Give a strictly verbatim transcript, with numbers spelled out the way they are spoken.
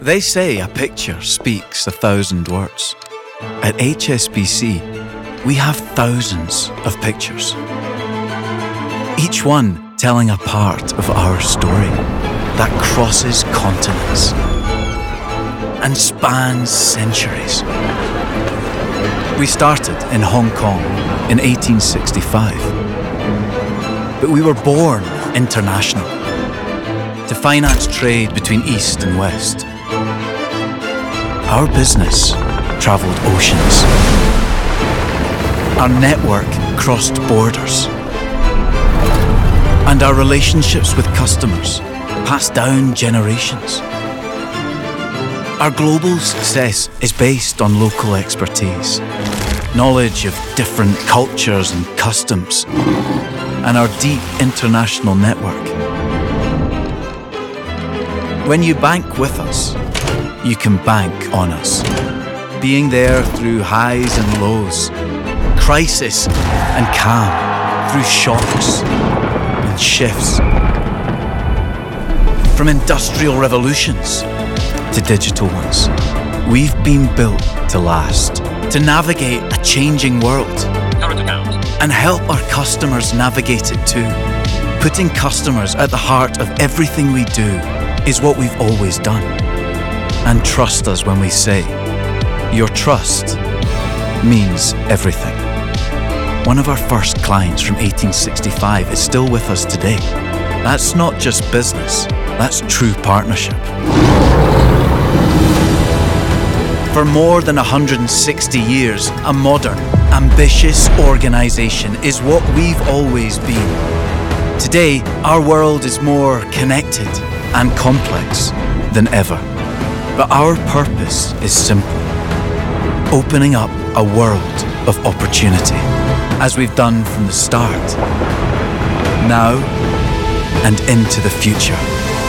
They say a picture speaks a thousand words. At H S B C, we have thousands of pictures. Each one telling a part of our story that crosses continents and spans centuries. We started in Hong Kong in eighteen sixty-five, but we were born international to finance trade between East and West. Our business travelled oceans. Our network crossed borders. And our relationships with customers passed down generations. Our global success is based on local expertise, knowledge of different cultures and customs, and our deep international network. When you bank with us, you can bank on us. Being there through highs and lows, crisis and calm, through shocks and shifts. From industrial revolutions to digital ones, we've been built to last, to navigate a changing world. Current account. And help our customers navigate it too. Putting customers at the heart of everything we do is what we've always done. And trust us when we say, your trust means everything. One of our first clients from eighteen sixty-five is still with us today. That's not just business, that's true partnership. For more than one hundred sixty years, a modern, ambitious organisation is what we've always been. Today, our world is more connected and complex than ever. But our purpose is simple: opening up a world of opportunity, as we've done from the start, now and into the future.